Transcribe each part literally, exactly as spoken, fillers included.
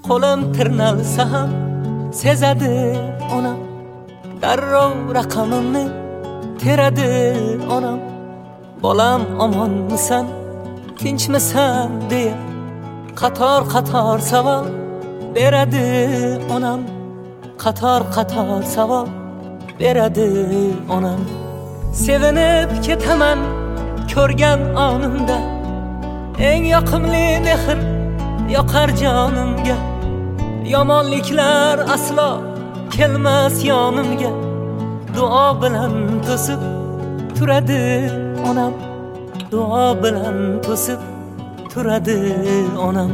qo'lim tirnalsa ham sezadi onam. Darrov raqamimni teradi onam. Bolam omonmisan, tinchmisan deya qator qator savol beradi onam. Qator qator savol beradi onam. Sevinib ketaman ko'rgan onimda, eng yoqimli mehr yoqar jonimga. Yomonliklar aslo kelmas yonimga. Duo bilan to'sib turadi onam. Duo bilan to'sib turadi onam.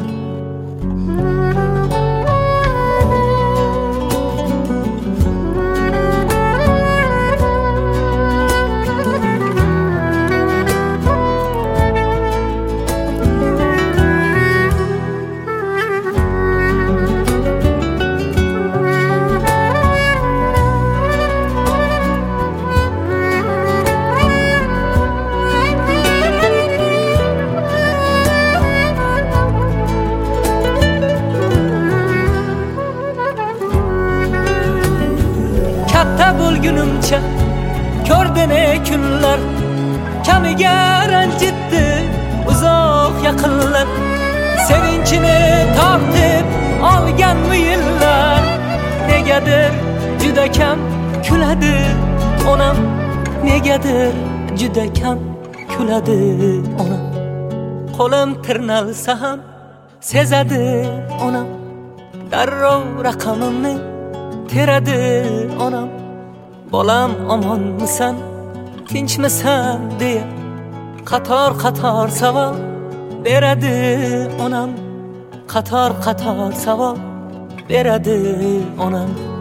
Katta bo'lgunimcha ko'rdi ne kunlar, kamiga ranjitdi uzoq yaqinlar. Sevinchini tortib olgan bu yillar, negadir juda kam kuladi onam. Negadir juda kam kuladi onam. Qo'lim tirnalsa ham sezadi onam. Darrov raqamimni teradi onam. Bolam omonmisan, tinchmisan deya qator qator savol beradi onam. Qator qator savol beradi onam.